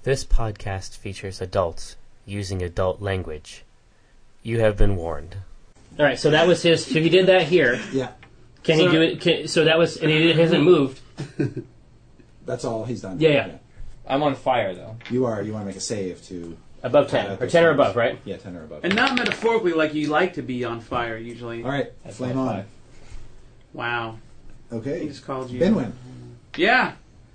This podcast features adults using adult language. You have been warned. All right, so that was his. So he did that here. Yeah. Can he do it? So that was, and he hasn't moved. That's all he's done. Yeah. I'm on fire, though. You want to make a save to... Above 10. Or 10 or above, right? Yeah, 10 or above. And not metaphorically like you like to be on fire, usually. All right, That's flame my on. 5. Wow. Okay. He just called you. Benwin. Yeah.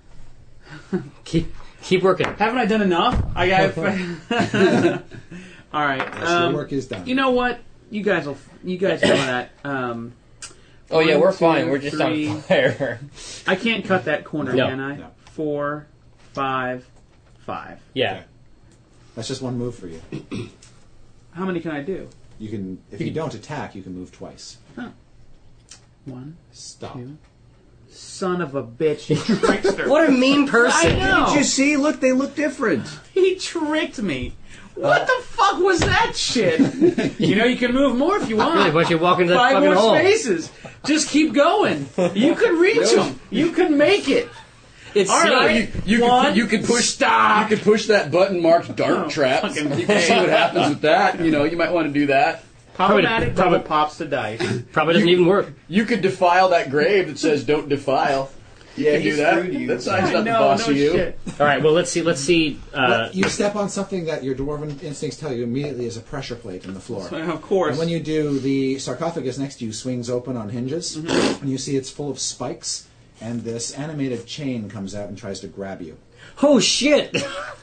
Keep working. Haven't I done enough? I got. All right. Yes, your work is done. You know what? You guys know that. Oh, yeah, we're 1, fine. 2, We're just 3. on fire. I can't cut that corner, No. can I? No. 4, 5, 5. Yeah. Okay. That's just one move for you. How many can I do? You can, if you don't attack, you can move twice. 1, Stop. 2. Son of a bitch, you trickster. What a mean person. I know. Did you see? Look, they look different. He tricked me. What the fuck was that shit? You know, you can move more if you want. Really, why don't you walk into that 5 fucking more hole? spaces. Just keep going. You could reach them. You could make it. It's All right. You could push. Stop. You could push that button marked dart Oh, trap. fucking You can see what happens with that. You know, you might want to do that. Problematic Probably- double pops to dice. Probably doesn't even work. You could defile that grave that says "Don't defile." You can do that. That sign's not the boss of you. Shit. All right, well, let's see. But you step on something that your dwarven instincts tell you immediately is a pressure plate in the floor. Of course. And when you do, the sarcophagus next to you swings open on hinges, and you see it's full of spikes, and this animated chain comes out and tries to grab you. Oh, shit!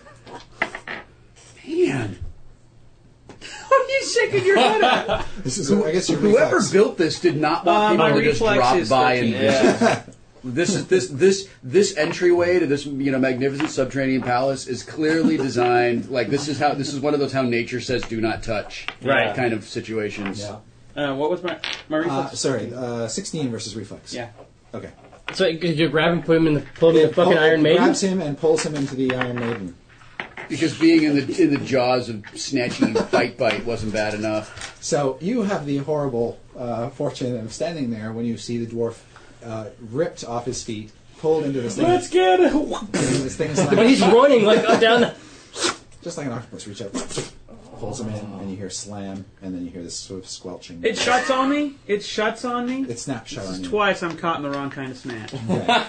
Man, What are you shaking your head at? This is, I guess, your whoever reflex. built this did not want my people to just reflex drop is by 13. and This entryway to this magnificent subterranean palace is clearly designed like this is one of those how nature says do not touch Right. kind of situations. Yeah. What was my reflex? 16 versus reflex. Yeah. Okay. So you grab him, pull him in the fucking Iron Maiden? Grabs him and pulls him into the Iron Maiden. Because being in the jaws of snatchy bite wasn't bad enough. So you have the horrible fortune of standing there when you see the dwarf ripped off his feet, pulled into this thing. Let's get it. This thing is But like, he's running like up down the... just like an octopus. Reach out, pulls him in, and you hear slam, and then you hear this sort of squelching. It shuts on me. It shuts on me. It snaps shut on you. Twice I'm caught in the wrong kind of snap. Okay.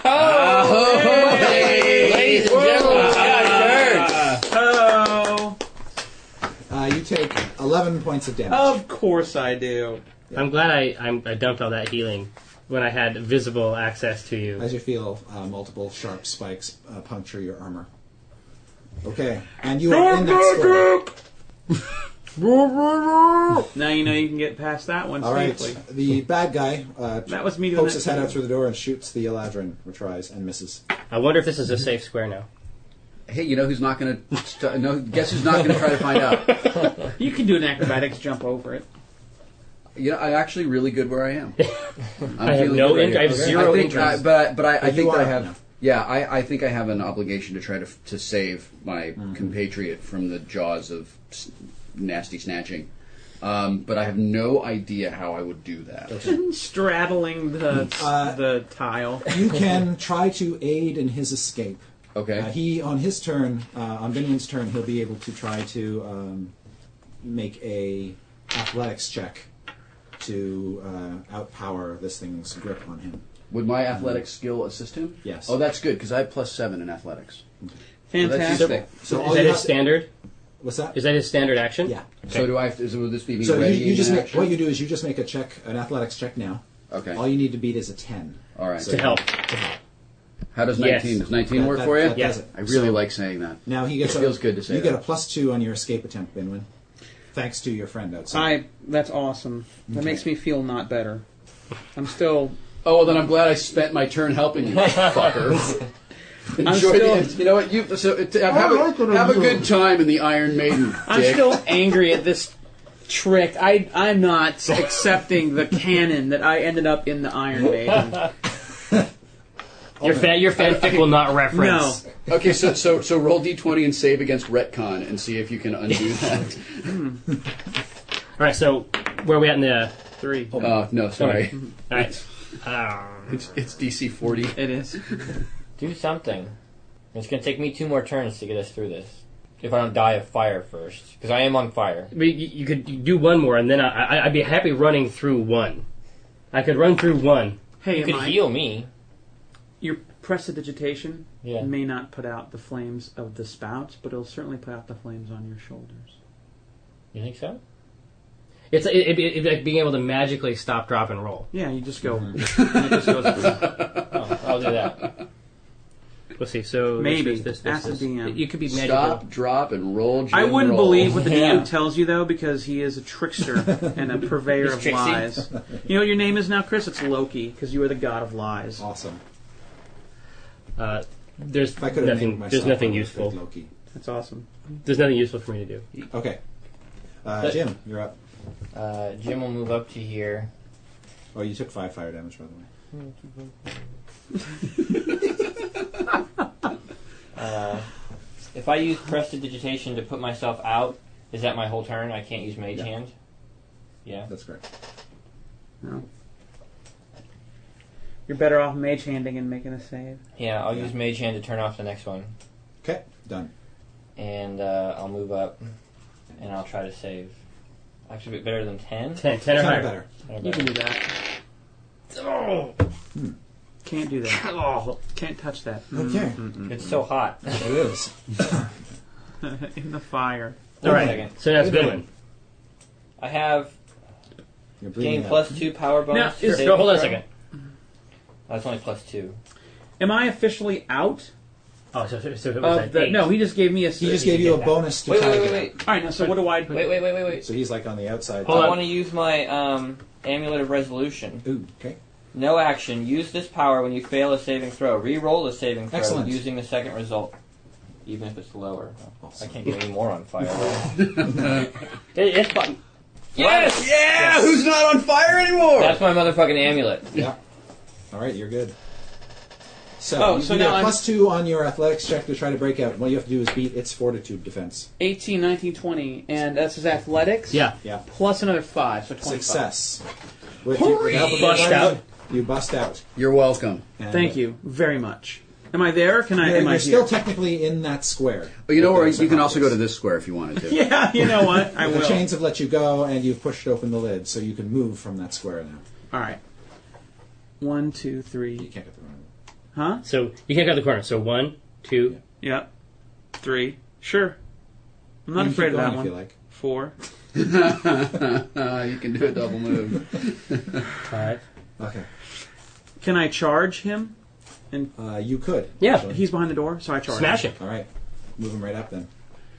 Ladies and gentlemen, Scott Oh, You take 11 points of damage. of course I do. I'm glad I dumped all that healing when I had visible access to you. As you feel multiple sharp spikes puncture your armor. Okay, and you are in that square. Now you know you can get past that one All right, safely. the bad guy That was me doing pokes that his head too. out through the door and shoots the Eladrin, who tries and misses. I wonder if this is a safe square now. Hey, you know who's not going to? Guess who's not going to try to find out? You can do an acrobatics jump over it. You know, I'm actually really good where I am. I have no interest. I have zero I think, interest. but I But think you that I are have. now. Yeah, I think I have an obligation to try to save my compatriot from the jaws of nasty snatching. But I have no idea how I would do that. Straddling the tile. You can try to aid in his escape. Okay. He, on his turn, on Binwin's turn, he'll be able to try to make a athletics check to outpower this thing's grip on him. Would my athletics skill assist him? Yes. Oh, that's good because I have +7 in athletics. Fantastic. So all Is that you his have- standard? What's that? Is that his standard action? Yeah. So do I? Will this be me So ready you just in make, action? what you do is you just make a check, an athletics check now. Okay. All you need to beat is a 10. All right. To help. How does Yes. 19? Does 19 work That- for you? that does it. I really So like saying that. now he gets It feels good to say you get that. a +2 on your escape attempt, Binwin, thanks to your friend outside. That's awesome. That makes me feel not better. I'm still. Oh, well, then I'm glad I spent my turn helping you, fucker. Enjoy still- the. You know what? Have a good time in the Iron Maiden. I'm dick. still angry at this trick. I'm not accepting the canon that I ended up in the Iron Maiden. Your fanfic will not reference. No. Okay, so roll d20 and save against retcon and see if you can undo that. All right, so where are we at in the... 3. Oh no, sorry. All right. It's DC 40. It is. Do something. It's going to take me 2 more turns to get us through this. If I don't die of fire first. Because I am on fire. But you could do one more, and then I'd be happy running through one. I could run through one. Hey, You could Mike, heal me. your prestidigitation Yeah. may not put out the flames of the spouts, but it'll certainly put out the flames on your shoulders. You think so? It'd be like being able to magically stop, drop, and roll. Yeah, you just go. And it just goes Oh, I'll do that. We'll see. So Maybe. this. Ask the DM. You could be magical. Stop, drop, and roll. Jim, I wouldn't roll. believe what the Yeah. DM tells you, though, because he is a trickster and a purveyor He's of tricksy. lies. You know what your name is now, Chris? It's Loki, because you are the god of lies. Awesome. There's If I could have named nothing. myself, There's nothing I would useful. pick Loki. That's awesome. There's nothing useful for me to do. Okay. Jim, you're up. Jim will move up to here. Oh, you took 5 fire damage, by the way. If I use prestidigitation to put myself out, is that my whole turn? I can't use Mage Yeah. Hand? Yeah. That's correct. No. You're better off mage handing and making a save. Yeah, I'll Yeah. use Mage Hand to turn off the next one. Okay, done. And I'll move up, and I'll try to save. Actually, a bit better than 10? 10 or Kind higher. of better. You can do that. Oh. Can't do that. Oh. Can't touch that. Okay. It's so hot. It is. In the fire. All Wait a right. second. So that's Wait a Goodwin. I have You're bleeding gain out. +2 power bonus. to Go, saving hold on a throw. second. Oh, it's only +2. Am I officially out? Oh, so it was Of the, 8. no, he just gave me a. He just gave you a that. bonus to Wait, try wait, to wait, get wait. All right, now so what do I? Wait. So he's like on the outside. Hold I on. want to use my Amulet of Resolution. Ooh, okay. No action. Use this power when you fail a saving throw. Re-roll a saving throw Excellent. using the second result, even if it's lower. Awesome. I can't get any more on fire. It's fun. Yes! Yeah, who's not on fire anymore? That's my motherfucking amulet. Yeah. All right, you're good. So, Oh, you so get now a I'm- +2 on your athletics check to try to break out. What you have to do is beat its fortitude defense. 18, 19, 20, and that's his athletics. Yeah. Yeah. Plus another 5, so 25. Success. With the help of the Bust environment, out. You bust out. You're welcome. And, Thank you very much. Am I there? Can I? You're, Am I you're still here? technically in that square. But you know where With the you can also go to sarcophagus. this square if you wanted to. Yeah, you know what? I The will. chains have let you go, and you've pushed open the lid, so you can move from that square now. All right. 1, 2, You 3. can't get the run. Huh? So you can't cut the corner. So 1, 2. Yep. 3. Sure. I'm not You can afraid keep of that going one. if you like. 4. You can do a double move. 5. Okay. Can I charge him? You could. Yeah. actually. He's behind the door, so I charge Smash him. him. All right. Move him right up then.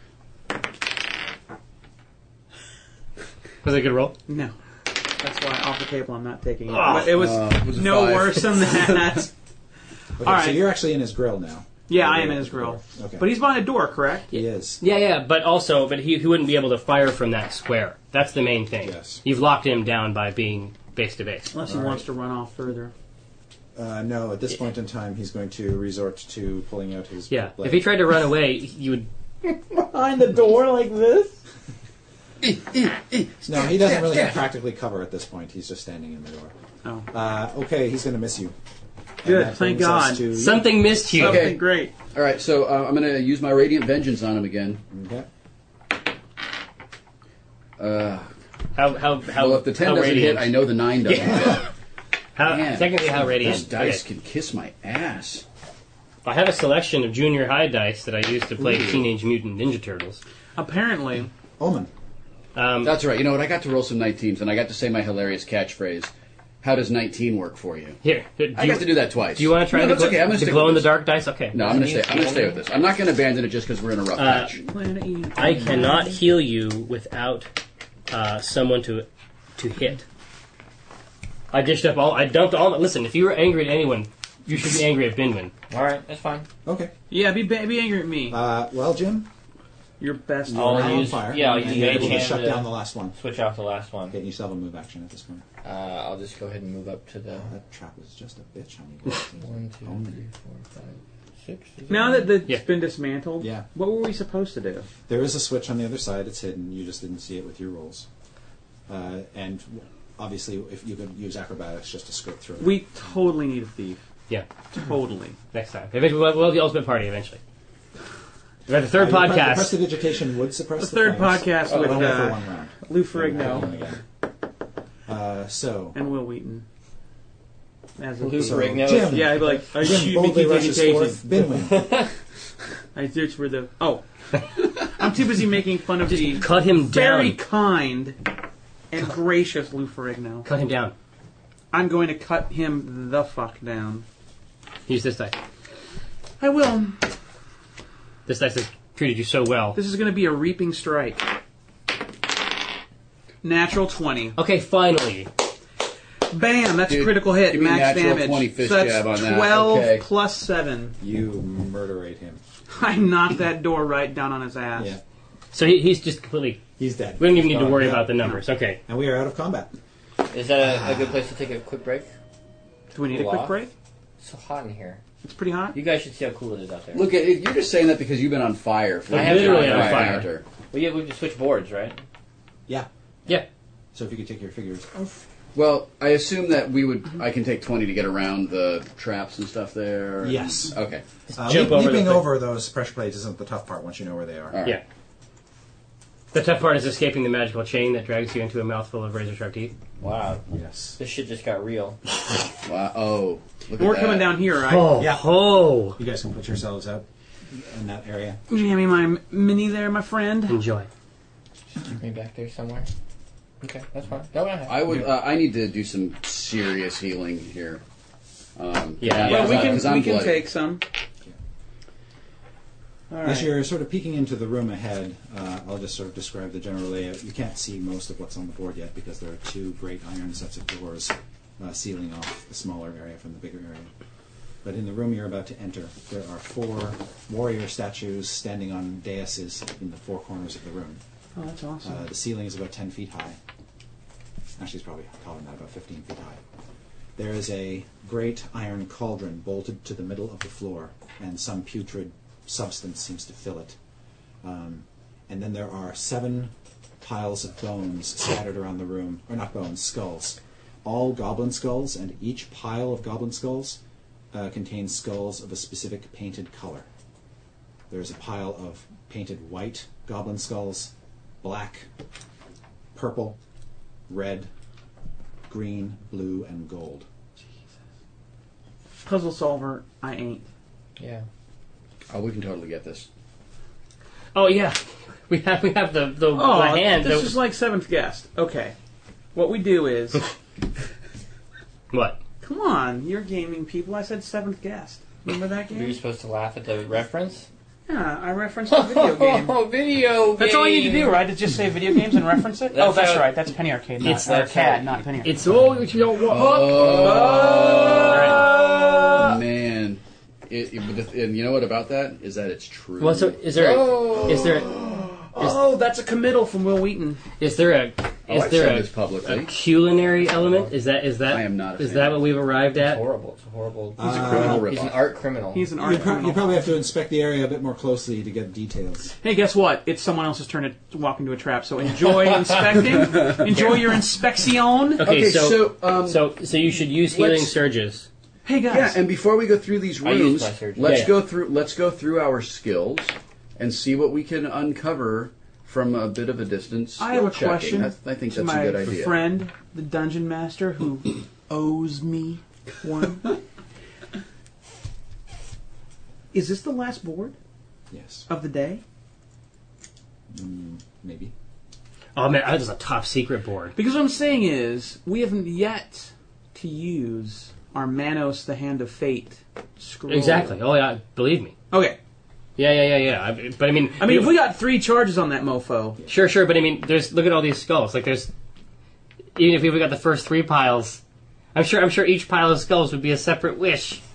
Was it a good roll? No. That's why off the table I'm not taking it. Oh. But it was a no 5. worse than that. Okay, All so right. you're actually in his grill now. Yeah, I am in his grill. Okay. But he's behind a door, correct? He is. Yeah, but he wouldn't be able to fire from that square. That's the main thing. Yes. You've locked him down by being base to base. Unless he All wants right. to run off further. No, at this point in time, he's going to resort to pulling out his Yeah. blade. If he tried to run away, you would. Behind the door like this? No, he doesn't really have practically cover at this point. He's just standing in the door. Oh. Okay, he's going to miss you. And Good, that thank brings us God. to- Something missed you. Okay. Something great. All right, so I'm going to use my Radiant Vengeance on him again. Okay. How Well, if the 10 how doesn't radiant? hit, I know the 9 doesn't hit. Man, technically, how radiant? This dice Okay. can kiss my ass. I have a selection of junior high dice that I use to play Teenage Mutant Ninja Turtles. Apparently, Omen. That's right. You know what? I got to roll some 19s, and I got to say my hilarious catchphrase. How does 19 work for you? Here, I got to do that twice. Do you want to try no, the, that's okay. I'm gonna the stick glow in the with this. dark dice? Okay. No, I'm going to stay with this. I'm not going to abandon it just because we're in a rough patch. Planet E. I cannot heal you without someone to hit. I dished up all. I dumped all. Listen, if you were angry at anyone, you should be angry at Binwin. Alright, that's fine. Okay. Yeah, be angry at me. Well, Jim, Your best. I'll you're now on use- fire. yeah, I'll and use you're Mage able to Hand shut to- down the last one. Switch off the last one. Get yourself a move action at this point. I'll just go ahead and move up to the That trap is just a bitch on you. 1, 2, 3, 4, 5, 6. Is Now it? that it's Yeah. been dismantled, Yeah. what were we supposed to do? There is a switch on the other side. It's hidden. You just didn't see it with your rolls. And obviously, if you could use acrobatics just to skirt through it. We totally need a thief. Yeah, Totally. next time. Eventually, we'll have the ultimate party eventually. We have the third The podcast. prestidigitation would suppress The the third flames, podcast but with only for one round. Lou Then we'll have Ferrigno one again. So, and Will Wheaton. As a Lou so Ferrigno. Jim, Yeah, I'd be like, are Jim you boldly making rushes forth. vegetation? Binwin. I search for the... Oh. I'm too busy making fun of the Cut him very down. kind and gracious Lou Ferrigno. Cut him down. I'm going to cut him the fuck down. Use this dice. I will. This dice has treated you so well. This is going to be a reaping strike. Natural 20. Okay, finally. Bam! That's a Dude, critical hit. give me a Max natural damage. 20 fist so that's jab on that. 12 Okay. plus 7. You murderate him. I knocked that door right down on his ass. Yeah, So he's just completely... he's dead. We don't even need to worry Yeah. about the numbers. Okay. And we are out of combat. Is that a good place to take a quick break? Do we need a Cool quick off. break? It's so hot in here. It's pretty hot. You guys should see how cool it is out there. Look, you're just saying that because you've been on fire. For I have been literally on on fire. Hunter. Well, yeah, we just switch boards, right? Yeah. Yeah. So if you could take your figures off. Well, I assume that I can take 20 to get around the traps and stuff there. Yes. Okay. Jump over leaping the thing. over those pressure plates isn't the tough part once you know where they are. All right. Yeah. The tough part is escaping the magical chain that drags you into a mouthful of razor-sharp teeth. Wow. Yes. This shit just got real. Wow. Oh, look We're at coming that. down here, right? Oh, Yeah. oh. You guys can put yourselves out in that area. Would you hand me my mini there, my friend? Enjoy. Me back there somewhere. Okay, that's fine. No, I would. I need to do some serious healing here. Yeah. Well, we can 'cause I'm bloody. take some. All As right. you're sort of peeking into the room ahead, I'll just sort of describe the general layout. You can't see most of what's on the board yet because there are two great iron sets of doors sealing off the smaller area from the bigger area. But in the room you're about to enter, there are 4 warrior statues standing on daises in the 4 corners of the room. Oh, that's awesome. The ceiling is about 10 feet high. Actually, it's probably taller than that, about 15 feet high. There is a great iron cauldron bolted to the middle of the floor, and some putrid substance seems to fill it. And then there are 7 piles of bones scattered around the room, or not bones, skulls. All goblin skulls, and each pile of goblin skulls contains skulls of a specific painted color. There's a pile of painted white goblin skulls, black, purple, red, green, blue, and gold. Puzzle solver, I ain't. Yeah. Oh, we can totally get this. Oh, yeah. We have the Oh, hand. this is like 7th guest. Okay. What we do is... What? Come on, you're gaming people. I said 7th guest. Remember that Were you game? supposed to laugh at the reference? Yeah, I referenced a video game. Oh, video game. That's all you need to do, right? To just say video games and reference it? That's Oh, that's how- right. That's Penny Arcade, not It's- that's Arcade, how- not Penny Arcade. It's all what you don't want. Oh, man. And you know what about that? Is that it's true. Well, so is there Oh, that's a committal from Will Wheaton. is there a I've said this publicly. a culinary element? Is that I am not a is fan. that what we've arrived It's at? horrible. It's a horrible. He's a criminal He's an ripoff. art criminal. He's an art You criminal. probably have to inspect the area a bit more closely to get details. Hey, guess what? It's someone else's turn to walk into a trap, so enjoy inspecting. Enjoy your inspection. Okay, so so you should use healing let's- surges. Hey, guys. yeah, and before we go through these I used rooms, my surgery. let's Yeah. go through our skills and see what we can uncover from a bit of a distance. I have a skill checking. question. I think to that's a my good idea. friend, the dungeon master, who owes me one. Is this the last board Yes. of the day? Maybe. Oh man, that is a top secret board. Because what I'm saying is, we haven't yet to use our Manos, the Hand of Fate scroll. Exactly. Oh yeah, believe me. Okay. Yeah. But I mean, If we got 3 charges on that mofo, sure. But I mean, look at all these skulls. Like there's even if we got the first 3 piles, I'm sure each pile of skulls would be a separate wish.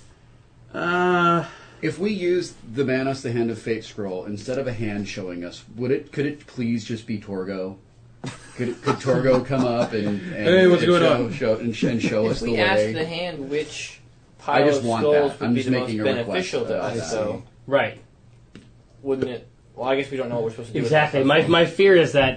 If we use the Manos, the Hand of Fate scroll instead of a hand showing us, could it please just be Torgo? Could Torgo come up and Hey, what's going on? show us If the we ask way? the hand which I pile just of want skulls that. would I'm be just the most making a request beneficial to that I us, though, Right. wouldn't it? Well, I guess we don't know what we're supposed to do. Exactly. With that My fear is that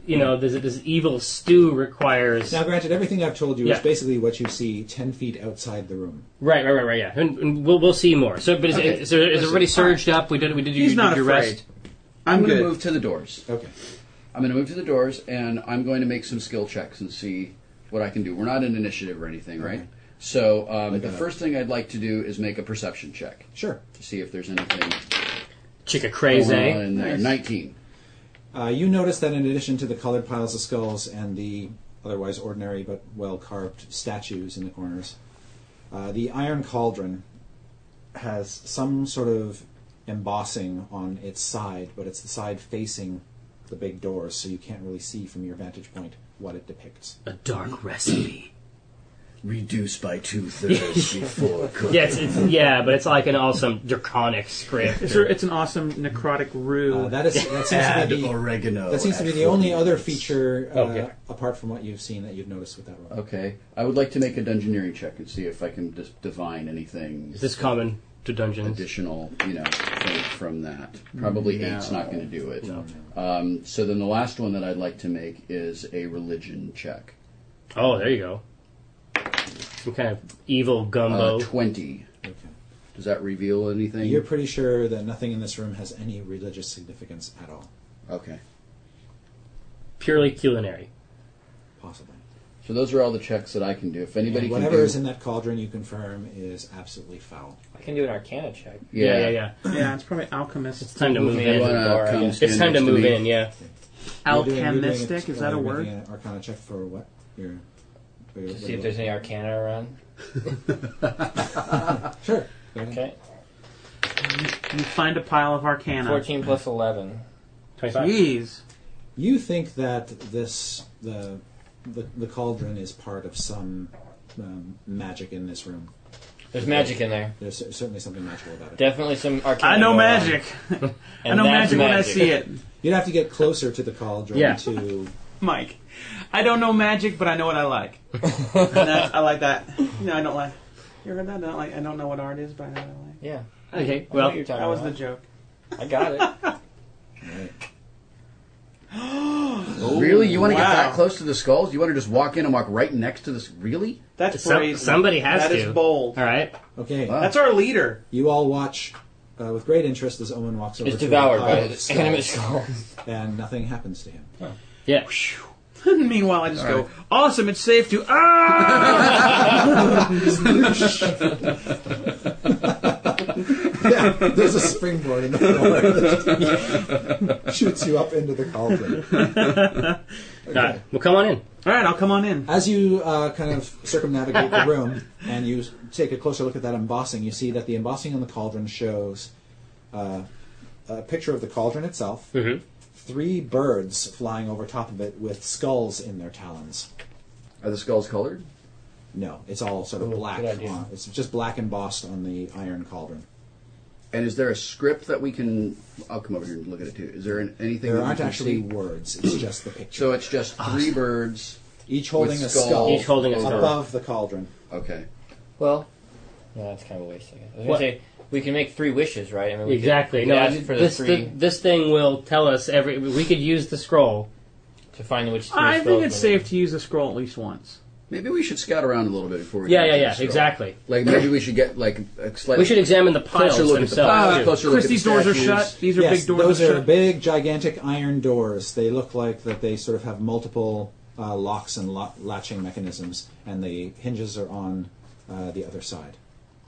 this evil stew requires. Now, granted, everything I've told you Yeah. is basically what you see 10 feet outside the room. Right, yeah, and we'll see more. So, but Okay. is everybody surged up? We did He's not your afraid. rest. I'm going good. to move to the doors. Okay. I'm going to move to the doors, and I'm going to make some skill checks and see what I can do. We're not in initiative or anything, right? Okay. So the that up. first thing I'd like to do is make a perception check Sure. to see if there's anything Chica going crazy. on in there. Nice. 19. You notice that in addition to the colored piles of skulls and the otherwise ordinary but well-carved statues in the corners, the iron cauldron has some sort of embossing on its side, but it's the side facing the big doors, so you can't really see from your vantage point what it depicts. A dark recipe. Reduced by 2/3 before cooking. Yeah, but it's like an awesome draconic script. It's an awesome necrotic roux. That seems Add to be the, oregano. that seems to be at the only 40 other degrees. feature, Okay. apart from what you've seen, that you've noticed with that room. Okay. I would like to make a dungeoneering check and see if I can just divine anything Is this common to dungeons? additional, from that. Probably No. 8's not going to do it. No. So then the last one that I'd like to make is a religion check. Oh, there you go. Some kind of evil gumbo. 20. Okay. Does that reveal anything? You're pretty sure that nothing in this room has any religious significance at all. Okay. Purely culinary. Possibly. So those are all the checks that I can do. If anybody And can whatever do... is in that cauldron, you confirm, is absolutely foul. I can do an Arcana check. Yeah. Yeah, it's probably alchemist. It's time to move me in. You into the wanna bar, I come guess. stand It's time to next move me? in, yeah. Alchemistic, is that a you're word? making an Arcana check for what? To see if there's any Arcana around. Sure. Go ahead. Okay. You find a pile of arcana. 14 plus 11. 25. Jeez. You think that the cauldron is part of some magic in this room. There's magic in there. There's certainly something magical about it. Definitely some Arcana. I know going on. magic. I And know that's magic when I see it. You'd have to get closer to the cauldron Yeah. to... Mike, I don't know magic, but I know what I like. I like that. No, I don't like. You heard that? I don't know what art is, but I know what I like. Yeah. Okay, I know well, what you're talking That was the about. joke. I got it. Right. Really? You want to get Wow. that close to the skulls? You want to just walk in and walk right next to this? Really? That's Some- brazen. somebody has That to. is bold. all right. Okay. Wow. That's our leader. You all watch with great interest as Owen walks over It's to devoured a by pile of the animate skulls, skull. and nothing happens to him. Yeah. Meanwhile, I just go, awesome, it's safe to... Ah! Yeah, there's a springboard in the floor that shoots you up into the cauldron. All right. Well, come on in. All right, I'll come on in. As you kind of circumnavigate the room and you take a closer look at that embossing, you see that the embossing on the cauldron shows a picture of the cauldron itself, Mm-hmm. 3 birds flying over top of it with skulls in their talons. Are the skulls colored? No, it's all sort of Ooh, black. good idea. It's just black embossed on the iron cauldron. And is there a script that we can... I'll come over here and look at it too. Is there anything There that we aren't can actually see? words, it's just the picture. So it's just 3 birds. Each holding with a skulls. skull Each holding a skull. above the cauldron. Okay. Well, no, that's kind of a waste. I guess. I was What? going to say, we can make 3 wishes, right? I mean, we Exactly. Could, No, ask for the this 3 this thing will tell us every. We could use the scroll. to find which 3 I spells think it's we need. safe to use the scroll at least once. Maybe we should scout around a little bit before we Yeah, get yeah, into yeah. the scroll. Exactly. Like maybe we should get like a slightly We should examine the piles closer look at the themselves. piles. too. Closer look at Christie's the doors are statues. shut. These are Yes, big doors those that are shut. big, gigantic iron doors. They look like that they sort of have multiple locks and latching mechanisms, and the hinges are on the other side.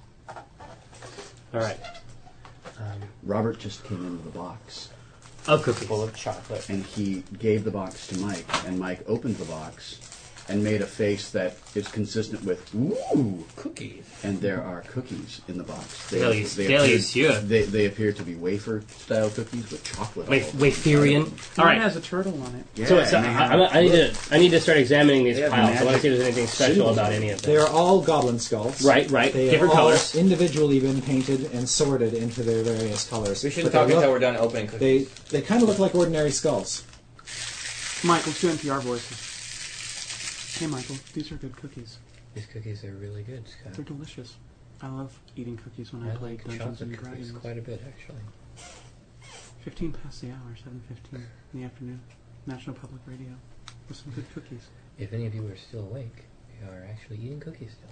All right. Robert just came into the box A cookie. Full of chocolate. and he gave the box to Mike, and Mike opened the box and made a face that is consistent with "ooh," Cookies. and there are cookies in the box. Delicieux. They appear to be wafer-style cookies with chocolate. all over them. Waferian. All Mine right. has a turtle on it. Yeah, So and they have- I need to start examining these They have piles. I want to magic see if there's anything special symbols. about any of They them. are all goblin skulls. Right. They Different have all colors. individually been painted and sorted into their various colors. We shouldn't But talk they until look- we're done opening cookies. They kind of look like ordinary skulls. Michael, let's do NPR voices. Hey, Michael, these are good cookies. These cookies are really good, Scott. They're delicious. I love eating cookies when I play Dungeons and Dragons. quite a bit, actually. 15 past the hour, 7:15 in the afternoon. National Public Radio with some good cookies. If any of you are still awake, we are actually eating cookies still.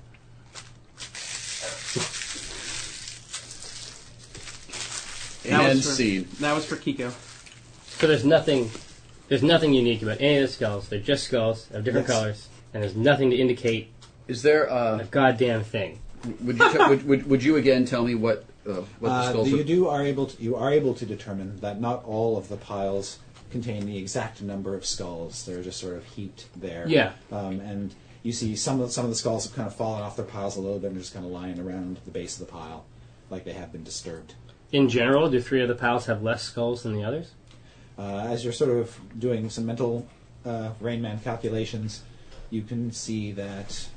And scene. That was for Kiko. So there's nothing unique about any of the skulls. They're just skulls of different Yes. colors, and there's nothing to indicate Is there? a goddamn thing. Would you again tell me what the skulls are? You are able to determine that not all of the piles contain the exact number of skulls. They're just sort of heaped there. Yeah. And you see some of the skulls have kind of fallen off their piles a little bit and are just kind of lying around the base of the pile, like they have been disturbed. In general, do 3 of the piles have less skulls than the others? As you're sort of doing some mental Rain Man calculations, you can see that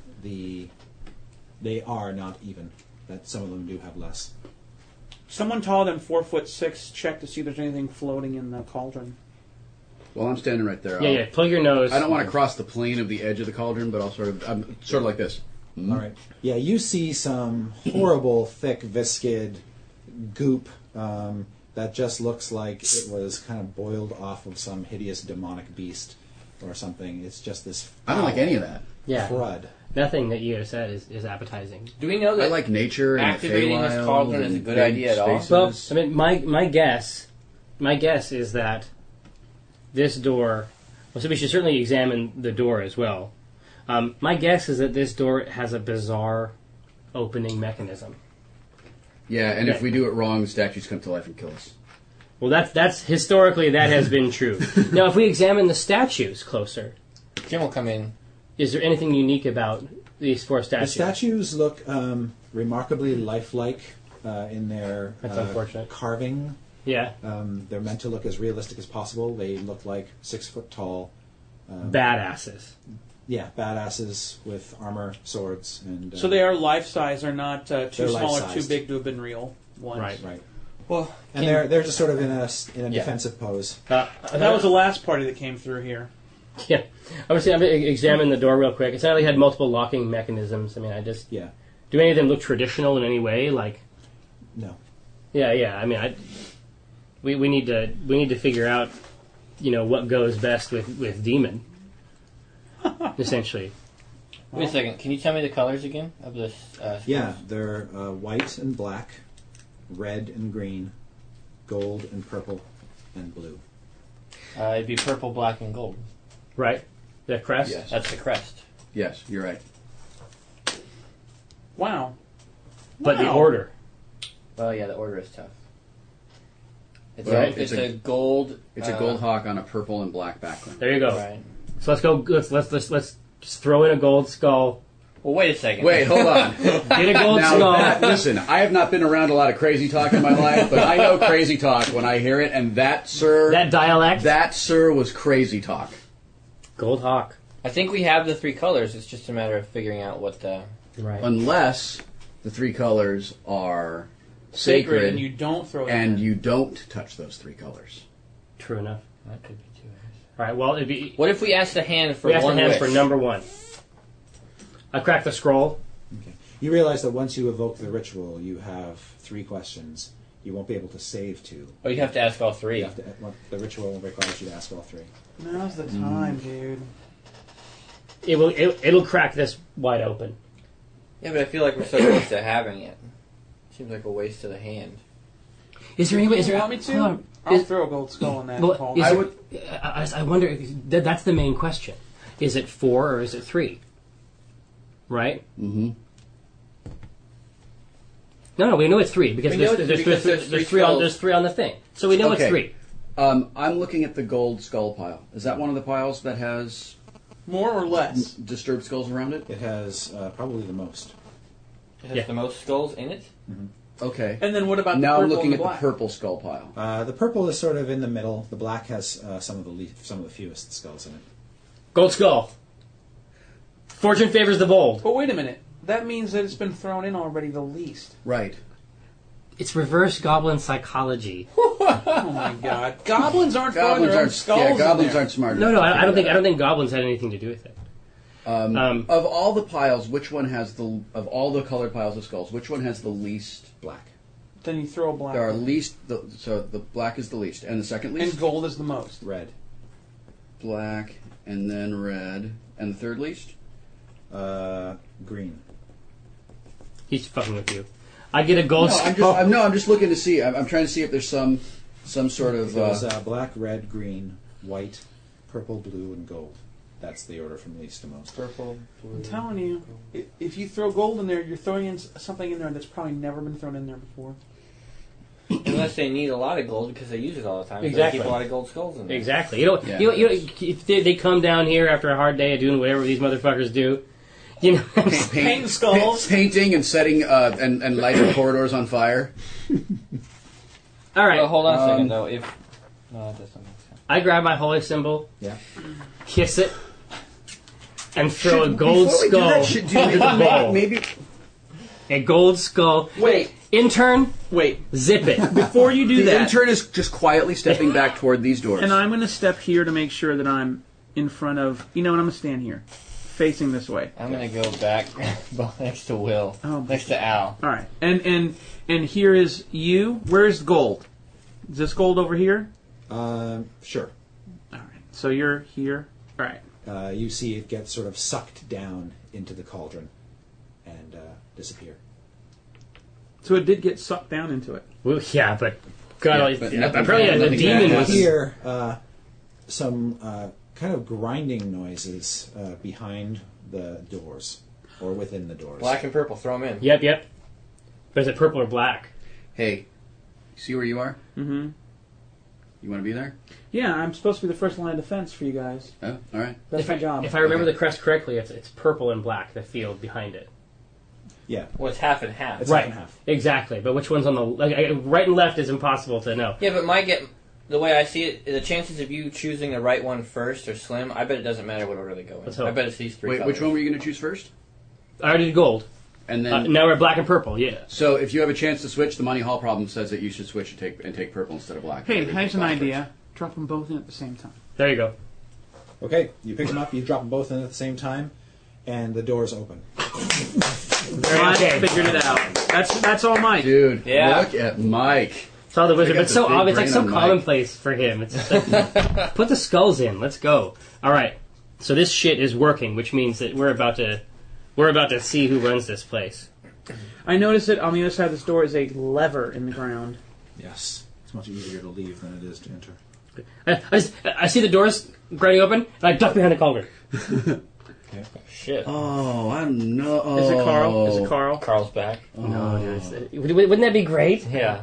they are not even. That some of them do have less. Someone taller than 4'6" check to see if there's anything floating in the cauldron. Well, I'm standing right there. Yeah. Plug your nose. I don't want to cross the plane of the edge of the cauldron, but I'm sort of like this. All right. Yeah, you see some horrible, thick, viscid goop that just looks like it was kind of boiled off of some hideous demonic beast or something. It's just this. I don't like any of that. Yeah. Crud. Nothing that you have said is appetizing. Do we know that I like nature and activating the this Feywild cauldron is a and good big idea at all? spaces. Well, I mean, my guess is that this door. Well, so we should certainly examine the door as well. My guess is that this door has a bizarre opening mechanism. Yeah, and Okay. if we do it wrong, the statues come to life and kill us. Well, that's historically that has been true. Now, if we examine the statues closer, Jim will come in. is there anything unique about these 4 The statues? statues look remarkably lifelike in their That's unfortunate. carving. Yeah, They're meant to look as realistic as possible. They look like 6 foot tall. badasses. Yeah, badasses with armor, swords, and So they are life size. They're not too They're small or too life-sized. big to have been real ones. Right. right. Well, And they're just sort of in a Yeah. defensive pose. That was the last party that came through here. Yeah. I'm going to examine the door real quick. It sounded like it had multiple locking mechanisms. I mean, Yeah. do any of them look traditional in any way? Like, No. yeah. I mean, we need to figure out, what goes best with demon. Essentially. wait a second. Can you tell me the colors again of this? Yeah, they're white and black, red and green, gold and purple, and blue. It'd be purple, black, and gold. Right? The crest? Yes. That's the crest. Yes, you're right. Wow. But the Wow. order. Well, yeah, the order is tough. It's, Well, it's a gold. It's a gold hawk on a purple and black background. There you go. Right. So let's go. Let's just throw in a gold skull. Well, wait a second. Wait, hold on. Get a gold Now, skull. listen, I have not been around a lot of crazy talk in my life, but I know crazy talk when I hear it, and that, sir, That dialect. was crazy talk. Gold hawk. I think we have the 3 colors. It's just a matter of figuring out what the. Right. Unless the 3 colors are sacred, and you don't throw it and in. you don't touch those 3 colors. True enough. That could be 2 ways. All right. Well, it'd be. What if we ask the hand for We asked the one hand wish? for number 1. I cracked the scroll. Okay. You realize that once you evoke the ritual, you have 3 questions. You won't be able to save 2. Oh, you have to ask all 3. You have to, the ritual requires you to ask all 3. Now's the time, dude. It'll crack this wide open. Yeah, but I feel like we're so close to having it. Seems like a waste of the hand. Is there any way? Is You there? want me to? hold on. I'll Is- throw a gold skull in that. Well, cauldron. is there- I wonder. That's the main question. Is it 4 or is it 3? Right? Mm-hmm. No, we know it's 3 because We know there's it's 3 because there's 3 3 on skulls. there's 3 on the thing. So we know Okay. it's 3. I'm looking at the gold skull pile. Is that one of the piles that has More or less? disturbed skulls around it? It has probably the most. It has Yeah. the most skulls in it? Okay. And then what about Now the I'm purple looking and at the the black? purple skull pile. The purple is sort of in the middle. The black has some of the fewest skulls in it. Gold skull. Fortune favors the bold. But wait a minute. That means that it's been thrown in already the least. Right. It's reverse goblin psychology. Oh my god. Goblins aren't throwing their own skulls in goblins there. aren't smart. No, enough no, to I don't figure think goblins had anything to do with it. that out. um, Of all the piles, which one has of all the colored piles of skulls, which one has the least? Black. Then you throw a black There are one. so the black is the least, and the second least. And gold is the most. Red. black, and then red. And the third least? Green. He's fucking with you. I get a gold I'm just looking to see. I'm trying to see if there's some sort of... There's black, red, green, white, purple, blue, and gold. That's the order from least to most. Purple, blue. I'm telling you, if you throw gold in there, you're throwing in something in there that's probably never been thrown in there before. Unless they need a lot of gold because they use it all the time. Exactly. So they keep a lot of gold skulls in there. Exactly. If they come down here after a hard day of doing whatever these motherfuckers do, Painting skulls. Painting and setting and lighting corridors on fire. All right. Well, hold on a second, though. No, that doesn't make sense. I grab my holy symbol, Yeah. kiss it, and throw a gold skull into the bowl. Maybe. A gold skull. Wait. Intern, Wait. zip it. Before you do The that, intern is just quietly stepping back toward these doors. and I'm going to step here to make sure that I'm in front of... You know what? I'm going to stand here, facing this way. I'm going to go back next to Will. Oh, next to Al. All right. And here is you. Where's gold? Is this gold over here? Sure. All right. So you're here. All right. You see it get sort of sucked down into the cauldron and disappear. So it did get sucked down into it. Well, yeah, but God, but nothing apparently bad. the demon was. Here, some kind of grinding noises behind the doors or within the doors. Black and purple, throw them in. Yep. But is it purple or black? Hey, see where you are? Mm-hmm. You want to be there? Yeah, I'm supposed to be the first line of defense for you guys. Oh, all right. That's my job. If I remember the crest correctly, it's purple and black, the field behind it. Yeah. Well, it's half and half. It's Right. half and half. Exactly. But which one's on the... right and left is impossible to know. Yeah, but the way I see it, the chances of you choosing the right one first are slim. I bet it doesn't matter what order they go in. Let's hope. I bet it's these three Wait, colors. which one were you going to choose first? I already did gold. And then... Now we're black and purple, yeah. So if you have a chance to switch, the Monty Hall problem says that you should switch and take purple instead of black. Hey, Everybody here's an goes black idea. Drop them both in at the same time. There you go. Okay, you pick them up, you drop them both in at the same time, and the doors open. I okay. figured it out. That's all Mike. first. Dude, Yeah. look at Mike. It's all the wizard, Check out but it's so the big obvious, it's like brain so on Mike. commonplace for him. It's just like, put the skulls in. Let's go. All right. So this shit is working, which means that we're about to see who runs this place. I noticed that on the other side of this door is a lever in the ground. Yes. It's much easier to leave than it is to enter. I see the doors grinding open, and I duck behind the cauldron. Shit. Oh, I don't know. Is it Carl? Is it Carl? Carl's back. No, dude. Wouldn't that be great? Yeah.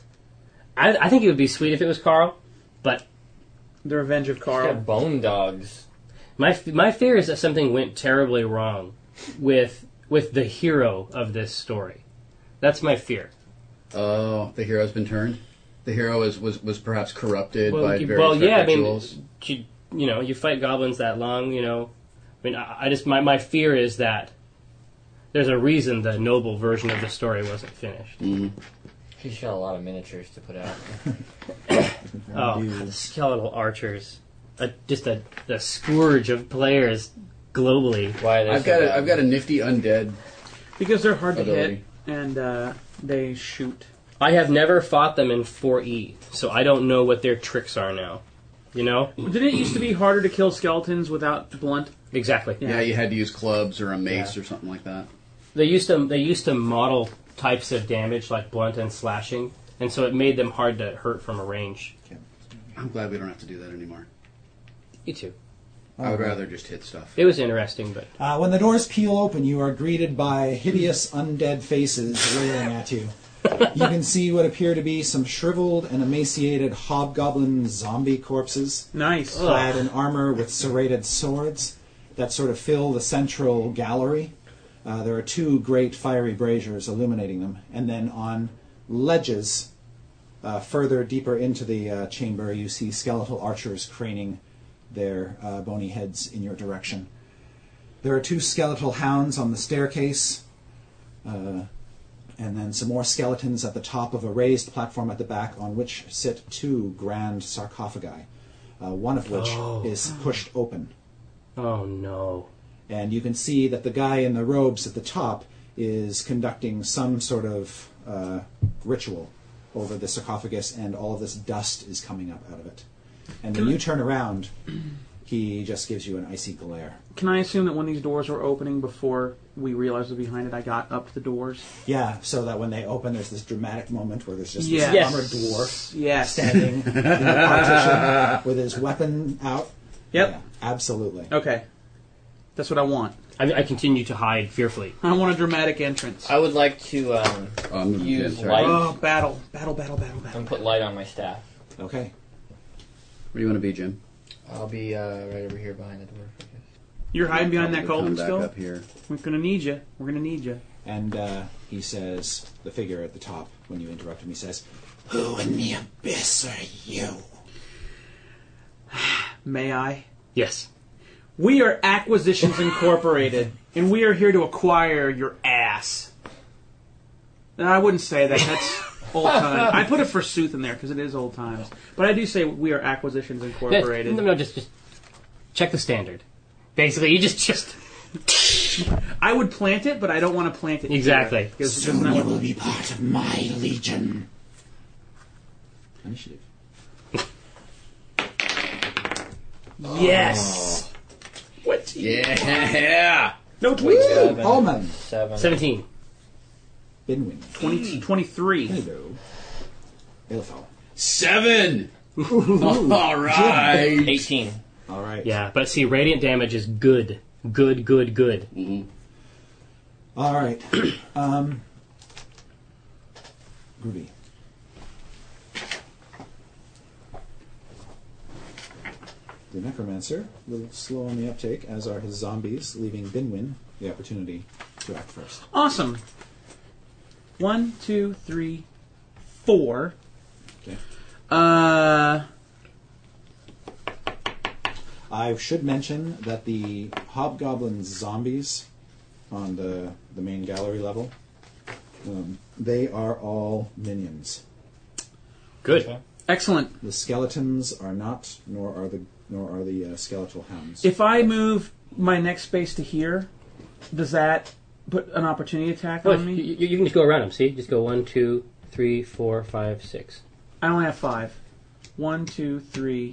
I think it would be sweet if it was Carl, but The Revenge of They're Carl. bone dogs. my fear is that something went terribly wrong with the hero of this story. That's my fear. Oh, the hero's been turned? The hero was perhaps corrupted by various yeah. I rituals? mean, you fight goblins that long. I mean, I just my fear is that there's a reason the noble version of the story wasn't finished. He's got a lot of miniatures to put out. Oh, God, the skeletal archers, the scourge of players globally. Why? I've got a nifty undead. Because they're hard to Ability. hit, and they shoot. I have never fought them in 4E, so I don't know what their tricks are now. Didn't it used to be harder to kill skeletons without blunt? Exactly. Yeah, you had to use clubs or a mace or something like that. They used to model types of damage like blunt and slashing, and so it made them hard to hurt from a range. I'm glad we don't have to do that anymore. You too. I would rather just hit stuff. It was interesting, but When the doors peel open, you are greeted by hideous undead faces railing at you. You can see what appear to be some shriveled and emaciated hobgoblin zombie corpses, Nice. clad in armor with serrated swords that sort of fill the central gallery. There are two great fiery braziers illuminating them, and then on ledges further deeper into the chamber, you see skeletal archers craning their bony heads in your direction. There are two skeletal hounds on the staircase, and then some more skeletons at the top of a raised platform at the back on which sit two grand sarcophagi, one of which is pushed open. oh no. And you can see that the guy in the robes at the top is conducting some sort of ritual over the sarcophagus, and all of this dust is coming up out of it. And when you turn around, He just gives you an icy glare. Can I assume that when these doors were opening before we realized what was behind it, I got up to the doors? Yeah, so that when they open, there's this dramatic moment where there's just Yes. this armored dwarf Yes. standing in the partition with his weapon out. Yep. Yeah, absolutely. Okay. That's what I want. I continue to hide fearfully. I want a dramatic entrance. I would like to I'm moving use again, sorry. light Oh, battle. and put light on my staff. Okay. Where do you want to be, Jim? I'll be right over here behind the door. I guess. You're hiding behind that Come cauldron back still? up here. We're gonna need you. We're gonna need you. And he says, the figure at the top, when you interrupt him, he says, "Who in the abyss are you?" May I? Yes. We are Acquisitions Incorporated, and we are here to acquire your ass. No, I wouldn't say that. That's old times. I put a forsooth in there because it is old times. But I do say we are Acquisitions Incorporated. No, just check the standard. Basically, you just I would plant it, but I don't want to plant it Exactly. here, because Soon you will be part of my legion. Initiative. Yes. What? Yeah! No tweets. Seven. Allman. 17. Binwin. 23. Hello. Ilfo. 7! All right! 18. All right. Yeah, but see, radiant damage is good. Good. Mm-hmm. All right. Groovy. The Necromancer, a little slow on the uptake, as are his zombies, leaving Binwin the opportunity to act first. Awesome. 1, 2, 3, 4. Okay. I should mention that the Hobgoblin zombies on the main gallery level, they are all minions. Good. Okay. Excellent. The skeletons are not, nor are the skeletal hounds. If I move my next space to here, does that put an opportunity attack Well, on me? you can just go around them. See, just go 1, 2, 3, 4, 5, 6. I only have 5. 1, 2, 3,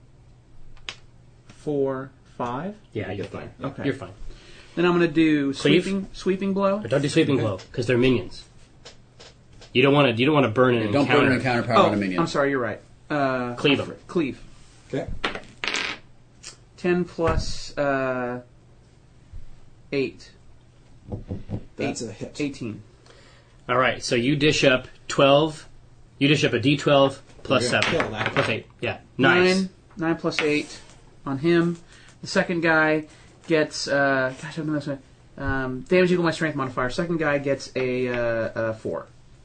4, 5. Yeah, you're fine. Okay. You're fine. Then I'm going to do Cleave? sweeping blow. But don't do sweeping blow because they're minions. You don't want to burn an Don't encounter. burn an encounter power on a minion. I'm sorry, you're right. Cleave them. Cleave. Okay. 10 plus 8. That's a hit. 18. All right, so you dish up 12. You dish up a D12 plus You're gonna 7 kill that plus guy. 8. Yeah, nice. 9 plus 8 on him. The second guy gets gosh, I'm gonna say, damage equal my strength modifier. Second guy gets a 4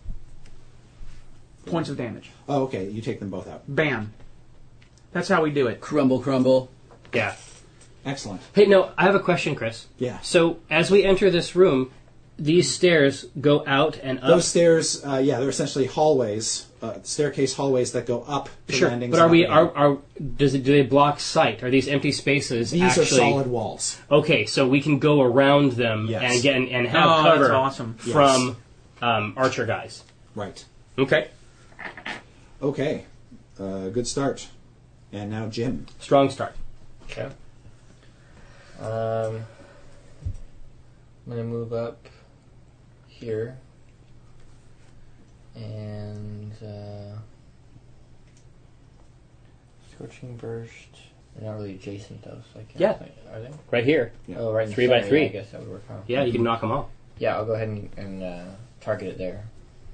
points of damage. Oh, okay. You take them both out. Bam. That's how we do it. Crumble, crumble. Yeah. Excellent. Hey, no, I have a question, Chris. Yeah. So as we enter this room, these stairs go out and up. Those stairs, they're essentially hallways, staircase hallways that go up to Sure, landings. but are and we up again. do they block sight? Are these empty spaces These actually are solid walls. Okay, so we can go around them Yes. and get and have Oh, cover that's awesome. from archer guys. Right. Okay, Okay. Good start. And now Jim. strong start. Okay. I'm going to move up here. And Scorching Burst. They're not really adjacent though, so I can't. Yeah. Are they? Right here. Yeah. Oh, right in the 3 by center, 3. Yeah, I guess that would work out. Yeah, you can knock them off. Yeah, I'll go ahead and target it there.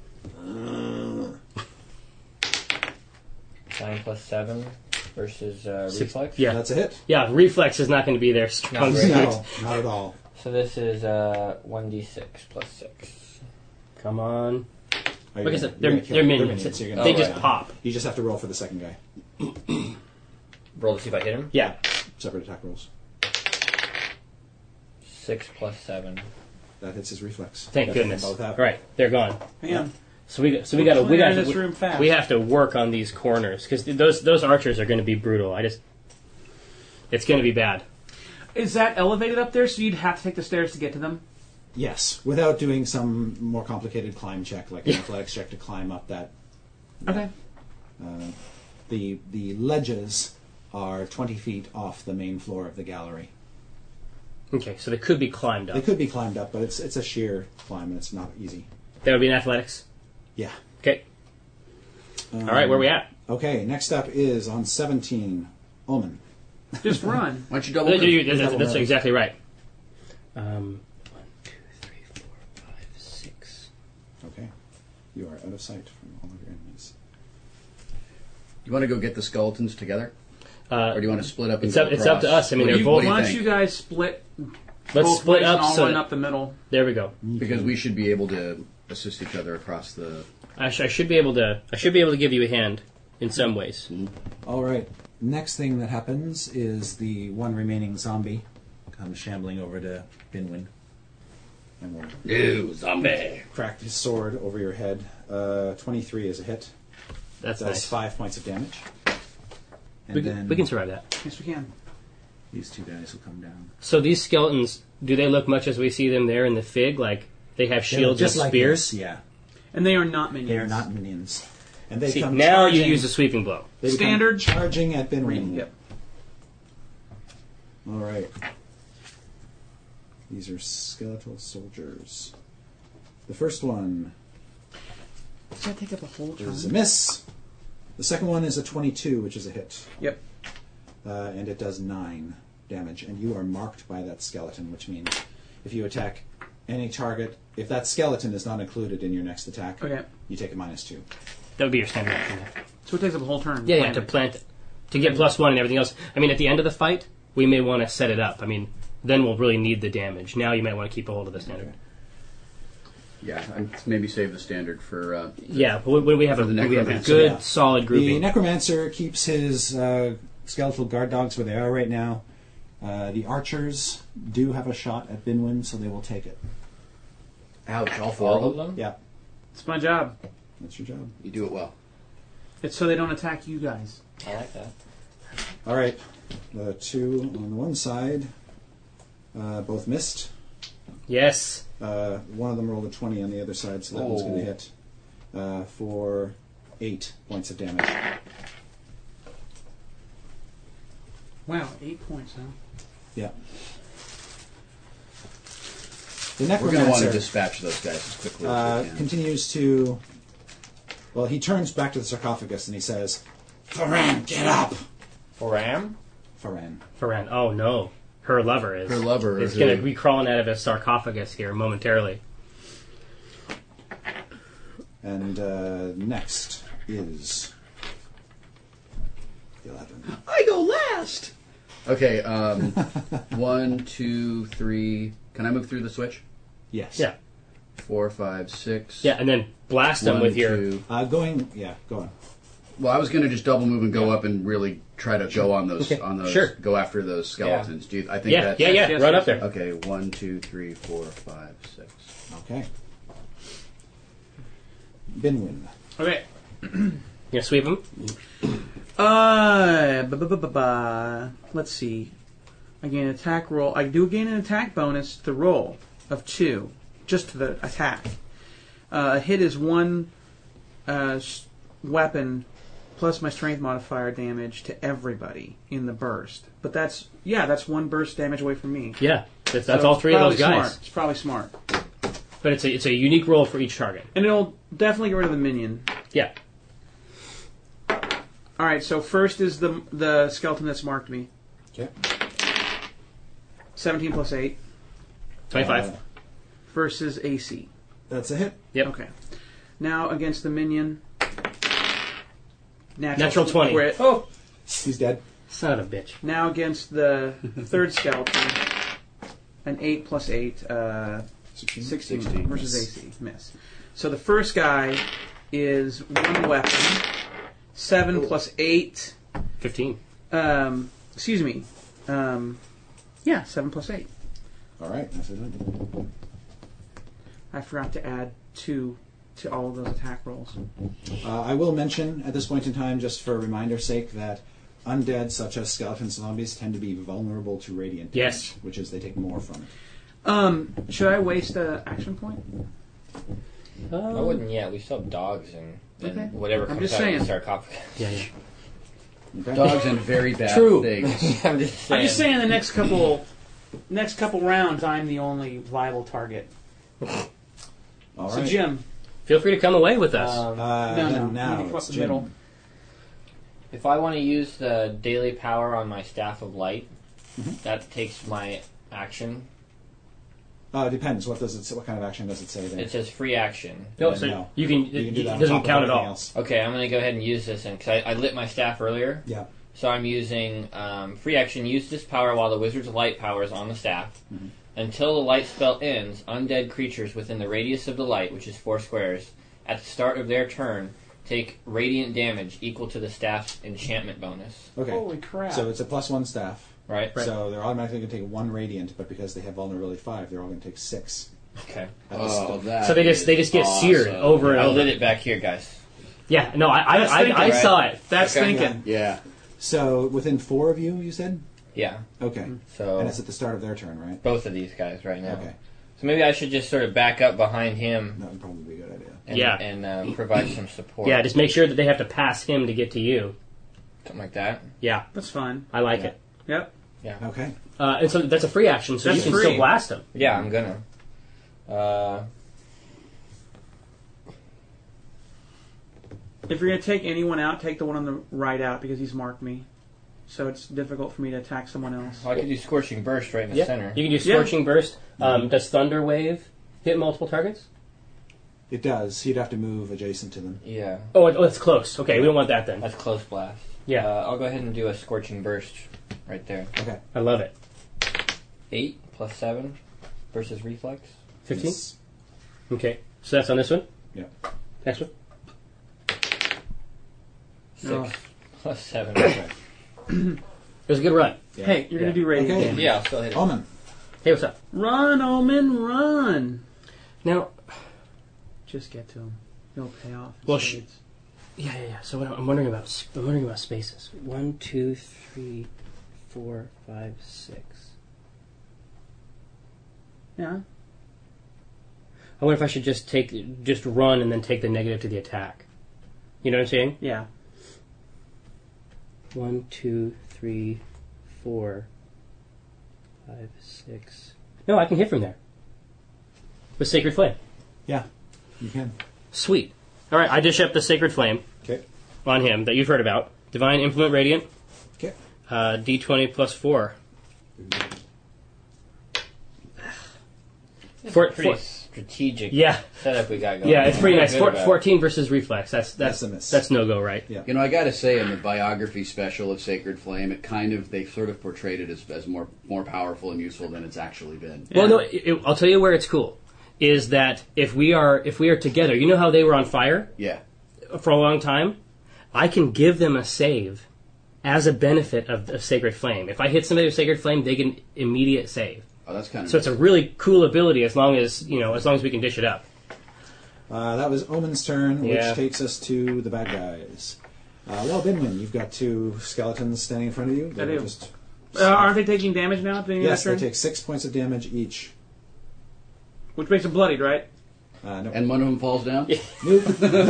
9 plus 7 versus reflex. Yeah, That's a hit. yeah. Reflex is not going to be there. Strong Not very start. No, not at all. So this is 1d6 plus 6. Come on. Are you Like I gonna- said, you're they're gonna kill them. minions. So you're gonna They Oh, just right. pop. You just have to roll for the second guy. Roll to see if I hit him. Yeah. Separate attack rolls. 6 plus 7. That hits his reflex. Thank Got them goodness. both out. Right, they're gone. Man, So we got to clearing this room fast. we have to work on these corners because those archers are going to be brutal. It's going to be bad. is that elevated up there? So you'd have to take the stairs to get to them. Yes, without doing some more complicated climb check, like an athletics check to climb up that. Okay. The ledges are 20 feet off the main floor of the gallery. Okay, so they could be climbed up. They could be climbed up, but it's a sheer climb and it's not easy. That would be in athletics. Yeah. Okay. All right, where are we at? Okay, next up is on 17, Omen. Just run. Why don't you double? That's exactly right. 1, 2, 3, 4, 5, 6. Okay. You are out of sight from all of your enemies. You want to go get the skeletons together, or do you want to split up? And It's up to us. I mean, they're both. Why don't you guys split? Let's both split ways up and I'll so run that- up the middle. There we go. Because we should be able to assist each other across the. I should be able to. I should be able to give you a hand in some ways. All right. Next thing that happens is the one remaining zombie comes shambling over to Binwin. And will Ew, zombie. crack his sword over your head. 23 is a hit. That's Does nice. 5 points of damage. And We then can survive that. Yes, we can. these two guys will come down. So these skeletons, do they look much as we see them there in the fig? Like they have shields and spears? this, yeah. And they are not minions. They are not minions. And they See, come now charging, you use a sweeping blow. they become Standard. charging at Binwin. Yep. All right. These are skeletal soldiers. The first one Does that take up a whole turn? is a miss. The second one is a 22, which is a hit. Yep. And it does 9 damage. And you are marked by that skeleton, which means if you attack any target, if that skeleton is not included in your next attack, Okay. you take a -2. That would be your standard action. So it takes up a whole turn. Yeah, to plant it. To get +1 and everything else. I mean, at the end of the fight, we may want to set it up. I mean, then we'll really need the damage. Now you might want to keep a hold of the standard. Yeah, I'd maybe save the standard for. Yeah, but when we have a the when we have a necromancer, good, yeah. solid The grouping. necromancer keeps his skeletal guard dogs where they are right now. The archers do have a shot at Binwin, so they will take it. Ouch! All four All of of them. them? Yeah, It's my job. that's your job. You do it well. It's so they don't attack you guys. I like that. All right, the two on the one side both missed. Yes. One of them rolled a 20 on the other side, so that one's going to Oh. hit for 8 points of damage. Wow, 8 points, huh? Yeah. The We're going to want to necromancer dispatch those guys as quickly as we can. continues to. Well, he turns back to the sarcophagus and he says, "Faran, get up!" Ram? Faran. Faran. Oh, no. Her lover is. Her lover is is going a- to be crawling out of a sarcophagus here momentarily. And next is 11. I go last. Okay. 1, 2, 3. Can I move through the switch? Yes. Yeah. 4, 5, 6. Yeah, and then blast them 1, with your. 2. Go on. Well, I was going to just double move and go up and really try to go on those. Okay, On those. sure. Go after those skeletons. Do you, I think Yeah, that's yeah. yes, Right yes, up there. Okay. 1, 2, 3, 4, 5, 6. Okay. Binwin. Okay. You gonna sweep them? Let's see. I gain an attack roll. I do gain an attack bonus to the roll of 2, just to the attack. A hit is 1 weapon plus my strength modifier damage to everybody in the burst. But that's 1 burst damage away from me. Yeah. That's So all it's 3 of those probably guys. Smart. It's probably smart. But it's a unique roll for each target. And it'll definitely get rid of the minion. Yeah. All right, so first is the skeleton that's marked me. Okay. 17 plus 8 25. versus AC. That's a hit. Yep. Okay. Now against the minion. Natural 20. Crit. Oh! He's dead. Son of a bitch. Now against the third skeleton. An 8 plus 8. 16 16. versus AC. Miss. So the first guy is 1 weapon. 7 plus 8. 15. Excuse me. Yeah, 7 plus 8. All right. That's it. I forgot to add 2 to all of those attack rolls. I will mention at this point in time, just for reminder's sake, that undead, such as skeleton zombies, tend to be vulnerable to radiant damage, Yes. which is they take more from it. Should I waste an action point? I wouldn't yet. We still have dogs and Okay. whatever I'm comes just out of the saying. sarcophagus. Yeah, yeah. Okay. Dogs and very bad True. things. I'm just saying. I'm just saying the next couple rounds, I'm the only viable target. All So right. Jim, Feel free to come away with us. no, Then now you need to come it's up the Jim. middle. If I want to use the daily power on my Staff of Light, Mhm. that takes my action. It depends. What does it say? What kind of action does it say there? It says free action. no, yeah, so no. you can. You can do that. It on doesn't top of count at everything all. else. Okay, I'm going to go ahead and use this because I lit my staff earlier. Yeah. So I'm using free action. Use this power while the wizard's light power is on the staff. Mhm. Until the light spell ends, undead creatures within the radius of the light, which is 4 squares, at the start of their turn, take radiant damage equal to the staff's enchantment bonus. Okay. Holy crap! So it's a +1 staff. Right? So they're automatically going to take 1 radiant, but because they have vulnerability 5, they're all going to take 6. Okay. At the Oh, start. that So they just is get seared awesome. over and I over. lit it back here, guys. Yeah, no, That's thinking, I right? saw it. That's Okay. thinking. Yeah. So within 4 of you, you said? Yeah. Okay. So And it's at the start of their turn, right? both of these guys right now. Okay. So maybe I should just sort of back up behind him That would probably be a good idea. and, Yeah. and provide some support. Yeah, just make sure that they have to pass him to get to you. Something like that. Yeah, That's fine. I like Yeah. it. Yep. Okay. And so that's a free action, so That's you can free. still blast him. Yeah, I'm gonna. If you're gonna take anyone out, take the one on the right out because he's marked me. So it's difficult for me to attack someone else. I could do Scorching Burst right in the Yeah, center. you can do Scorching Burst. Does Thunder Wave hit multiple targets? It does. He'd have to move adjacent to them. Yeah, Oh, it's close. Okay, we don't want that then. that's Close Blast. Yeah, I'll go ahead and do a Scorching Burst right there. Okay. I love it. 8 plus 7 versus Reflex. 15? Yes. Okay, so that's on this one? Yeah. Next one? 6 Oh. plus 7. Okay. It was a good run. Yeah. Hey, you're gonna do radiant Okay. damage. Yeah, I'll still hit it. Omen. Hey, what's up? Run, Omen, run! Now, Just get to him. He'll pay off. Well, Spades. yeah. So what I'm wondering about spaces. 1, 2, 3, 4, 5, 6. Yeah. I wonder if I should just run and then take the negative to the attack. You know what I'm saying? Yeah. 1, 2, 3, 4, 5, 6. No, I can hit from there. With Sacred Flame. Yeah. You can. Sweet. All right, I dish up the Sacred Flame Okay. on him that you've heard about. Divine Implement Radiant. Okay. D20 plus 4. It's For- a pretty for- strategic Yeah, setup we got going. yeah, it's pretty I'm nice. good about it. 14 versus Reflex. That's a miss. That's no go, right? Yeah. You know, I got to say, in the biography special of Sacred Flame, they sort of portrayed it as more powerful and useful than it's actually been. Well, no, I'll tell you where it's cool. Is that if we are together, you know how they were on fire Yeah. for a long time? I can give them a save as a benefit of Sacred Flame. If I hit somebody with Sacred Flame, they get an immediate save. Oh, that's kind of So it's a really cool ability as long as we can dish it up. That was Omen's turn, Yeah. which takes us to the bad guys. Well, Binwin, you've got 2 skeletons standing in front of you. I do. Just, Aren't they taking damage now at the beginning yes, of they their turn? take 6 points of damage each. Which makes them bloodied, right? No. And one of them falls down? Nope.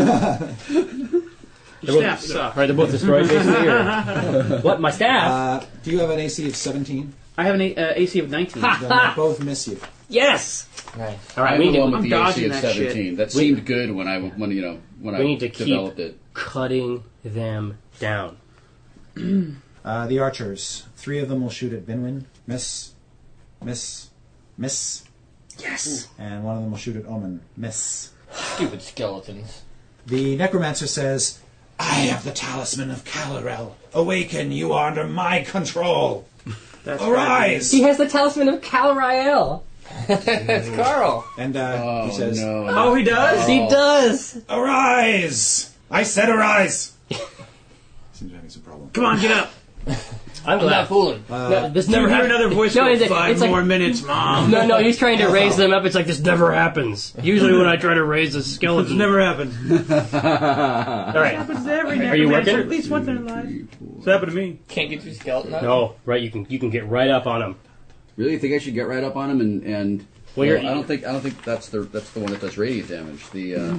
Your staff sucks. Right, they're both destroyed basically. Or... What? My staff? Do you have an AC of 17? I have an AC of 19. Then they both miss you. Yes. Nice. All right, I'm we the need one to with I'm the AC dodging of that 17. That seemed good when I need to keep- developed it. cutting them down. The archers. 3 of them will shoot at Binwin. Miss. Miss. Miss. Yes. And 1 of them will shoot at Omen. Miss. Stupid skeletons. The necromancer says, I have the talisman of Calarel. Awaken, you are under my control. That's Arise! He has the talisman of Calrael. That's Carl. And Oh, he says, no. Oh, he does? He does. Arise! I said arise! Seems having some problem. Come on, get up. I'm I'm glad. not fooling. No, this Never never hear happens. another voice No, go, it's 5 like- more minutes, Mom. No, he's trying to raise them up. It's like this never happens. Usually when I try to raise a It's skeleton. never happened. All right. Happens to every Are you necromancer working? at least once in their life. It's happened to me. Can't get through skeleton up? No, right. You can get right up on him. Really, you think I should get right up on him and Well, you're- I don't think that's the one that does radiant damage.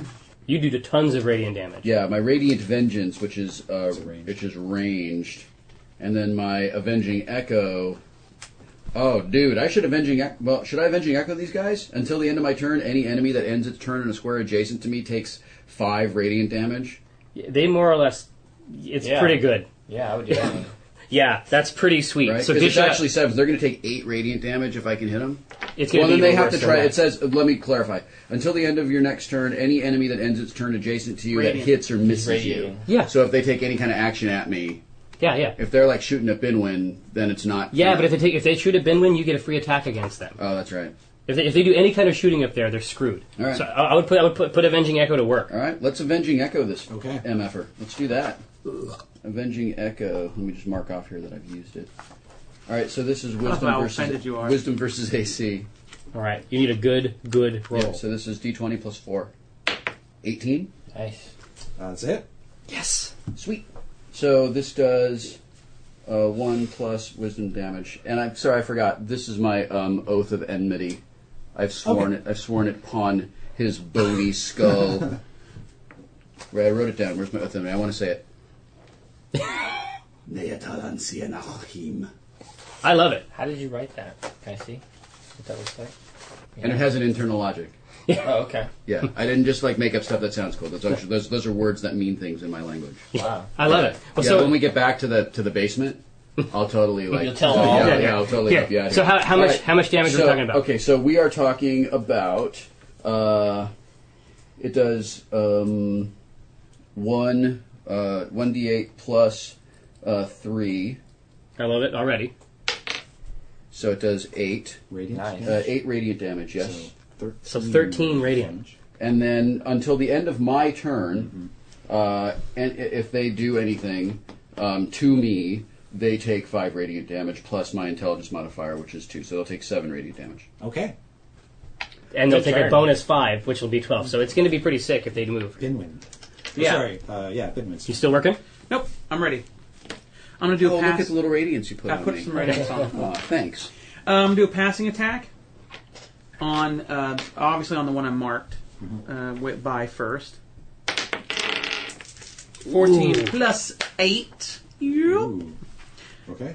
You do tons of radiant damage. Yeah, my Radiant Vengeance, which is ranged. ranged, and then my Avenging Echo. Oh, dude, I should should I Avenging Echo these guys? Until the end of my turn, any enemy that ends its turn in a square adjacent to me takes 5 radiant damage. They more or less, it's pretty good. Yeah, I would do that one. Yeah, that's pretty sweet. Right? So Because Disha, it actually says they're going to take 8 radiant damage if I can hit them. it's going Well, to be then they have worse to than try. that. It says, let me clarify. Until the end of your next turn, any enemy that ends its turn adjacent to you Radiant. that hits or misses you. Radiating. Yeah. So if they take any kind of action at me, Yeah. if they're like shooting at Binwin, then it's not. Yeah, but if they shoot at Binwin, you get a free attack against them. Oh, that's right. If they do any kind of shooting up there, they're screwed. All right. So I would put Avenging Echo to work. All right, let's Avenging Echo this Okay. MFer. Let's do that. Avenging Echo. Let me just mark off here that I've used it. All right, so this is Wisdom how offended you are. Wisdom versus AC. All right, you need a good roll. Yeah, so this is D20 plus 4. 18. Nice. That's it. Yes. Sweet. So this does 1 plus Wisdom damage. And I'm sorry, I forgot. This is my Oath of Enmity. I've sworn it. I've sworn it upon his bony skull. Right, I wrote it down. Where's my Oath of Enmity? I want to say it. Neatalan Sienachim. I love it. How did you write that? Can I see what that looks like? And it has an internal logic. Oh, okay. Yeah, I didn't just like make up stuff that sounds cool. Those are words that mean things in my language. Wow. I love it. Well, Yeah, so when we get back to the basement, I'll totally like. You'll tell them all. Yeah, I'll totally help you out. So here. how All much right. how much damage are we talking about? Okay, so we are talking about. It does 1d8 plus 3, I love it already. so it does 8. Radiant. Nice. 8 radiant damage. Yes. So 13 radiant. And then until the end of my turn, and if they do anything to me, they take 5 radiant damage plus my intelligence modifier, which is 2. So they'll take 7 radiant damage. Okay. And they'll Good take a turn. bonus 5, which will be 12. So it's going to be pretty sick if they move. Binwin. Yeah. Sorry. Binwin. You still working? Nope, I'm ready. I'm going to do Oh, a look pass. at the little radiance you put I on put me. some radiance on. Aw, thanks. Do a passing attack on, obviously on the one I marked by first. 14 Ooh. plus 8. Yep. Ooh. Okay.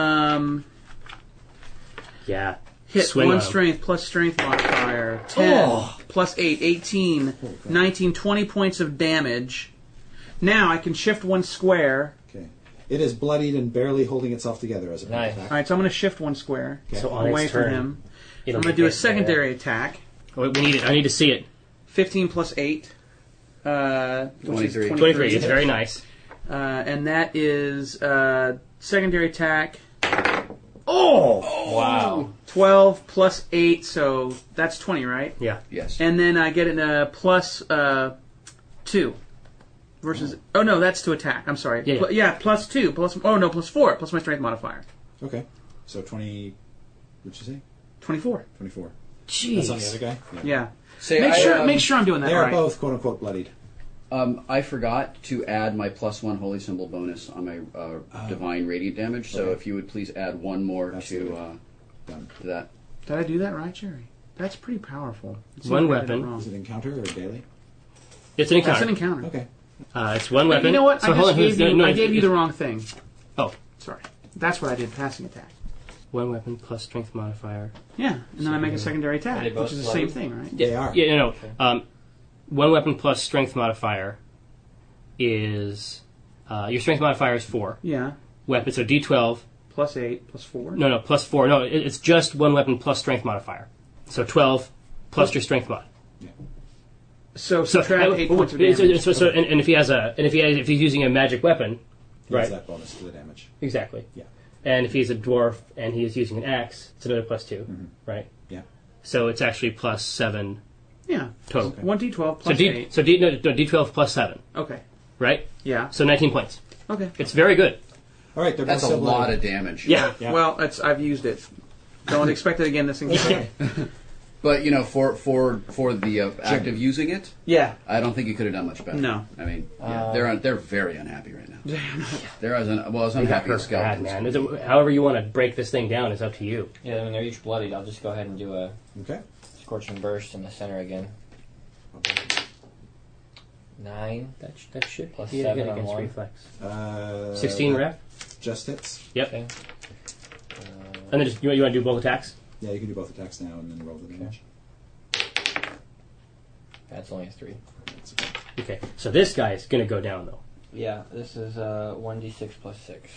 Yeah. Hit Swing 1 on 'em. strength plus strength modifier. 10 Oh. plus 8. 18. 19. 20 points of damage. Now I can shift 1 square. Okay. It is bloodied and barely holding itself together as a Nice. attack. Alright, so I'm going to shift 1 square So on away its from turn, him. it'll I'm going to do a get secondary attack. there. We need it. I need to see it. 15 plus 8. Which is 23. 23. It's very nice. And that is secondary attack. Wow. 12 plus 8, so that's 20, right? Yeah. Yes. And then I get a plus 2. Versus. Oh, no, that's to attack. I'm sorry. Yeah. Plus 2. Plus 4. Plus my strength modifier. Okay. So 20. What'd you say? 24. 24. That's on the Jeez. other guy. Yeah. Say, Make sure I'm doing that They are right. both quote unquote bloodied. I forgot to add my +1 holy symbol bonus on my divine radiant damage. So Okay. if you would please add 1 more Absolutely. to Done. that. Did I do that right, Jerry? That's pretty powerful. It seems One like I did it weapon. wrong. Is it encounter or daily? It's an That's encounter. an encounter. Okay. It's one But weapon. you know what? So I hold just on. gave you, no, I gave you it's- the wrong thing. Oh, Sorry. That's what I did, passing attack. one weapon plus strength modifier. Yeah, and then I make a secondary attack, Are they both which is the same bloody? thing, right? They are. Yeah, no. One weapon plus strength modifier is your strength modifier is 4. Yeah. Weapon, so D12. Plus 8, plus 4. No, plus 4. No, it's just one weapon plus strength modifier. So 12 plus your strength mod. So subtract 8 points of damage. And if he has if he's using a magic weapon, He right? has that bonus to the damage. Exactly. Yeah. And if he's a dwarf and he is using an axe, it's another plus 2, right? Yeah. So it's actually plus 7 Yeah. total. 1d12 So plus 8. D12 plus 7, Okay. right? Yeah. So 19 points. Okay. It's very good. All right. They're That's both a still lot bloodied. of damage. Yeah. Yeah. Well, I've used it. Don't expect it again this encounter. But for the act of using it, Yeah. I don't think you could have done much better. No. I mean, they're very unhappy right now. They're as unhappy as Bad, skeletons. man. However you want to break this thing down is up to you. Yeah, when they're each bloodied, I'll just go ahead and do a Okay. scorching burst in the center again. 9. That should Plus be a 7 hit on against one. reflex. 16 ref? Just hits. Yep. Okay. And then just you want to do both attacks? Yeah, you can do both attacks now and then roll the damage. That's only a 3. That's okay. Okay, so this guy is going to go down, though. Yeah, this is 1d6 plus 6.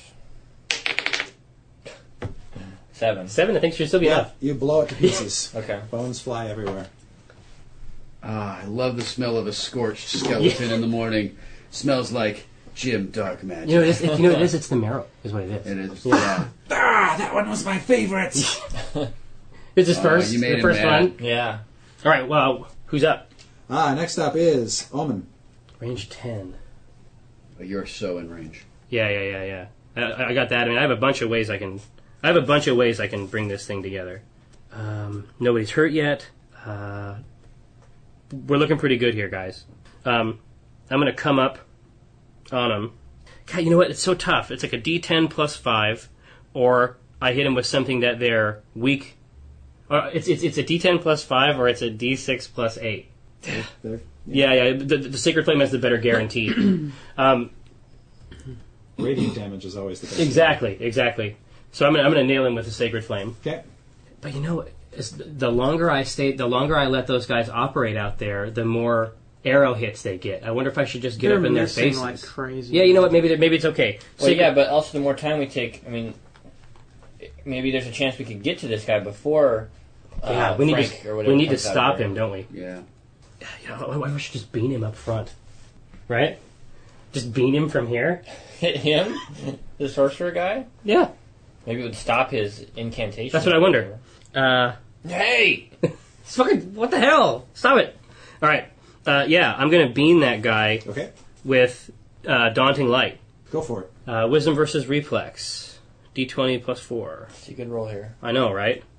7. 7, I think, should still be Yeah, enough. you blow it to pieces. Okay. Bones fly everywhere. Ah, I love the smell of a scorched skeleton in the morning. Smells like Jim Dark Magic. You know what it is? It's the marrow, is what it is. It is. Yeah. Ah, that one was my favorite! Is this first? you made the him first mad. one? Yeah. All right, well, who's up? Next up is Omen. Range 10. You're so in range. Yeah. I got that. I mean, I have a bunch of ways I can bring this thing together. Nobody's hurt yet. We're looking pretty good here, guys. I'm going to come up on him. God, you know what? It's so tough. It's like a D10 plus 5, or I hit him with something that they're weak. Or it's a D10 plus 5, or it's a D6 plus 8. There. Yeah. The Sacred Flame has the better guarantee. Radiant damage is always the best. Exactly. So I'm gonna nail him with the Sacred Flame. Okay. But you know, the longer I let those guys operate out there, the more arrow hits they get. I wonder if I should just get They're up in their missing faces. like crazy. Yeah, you know what? Maybe it's okay. Well, yeah, but also the more time we take, I mean, maybe there's a chance we could get to this guy before we need Frank to or whatever we need to comes out of stop there. him, don't we? Yeah. You know, I should just bean him up front, right? Just bean him from here. Hit him? The sorcerer guy? Yeah, Maybe it would stop his incantation. that's what I wonder. Hey! It's fucking what the hell? Stop it! All right, I'm gonna bean that guy Okay. with Daunting Light. Go for it. Wisdom versus Reflex. D20 plus 4. It's a good roll here. I know, right?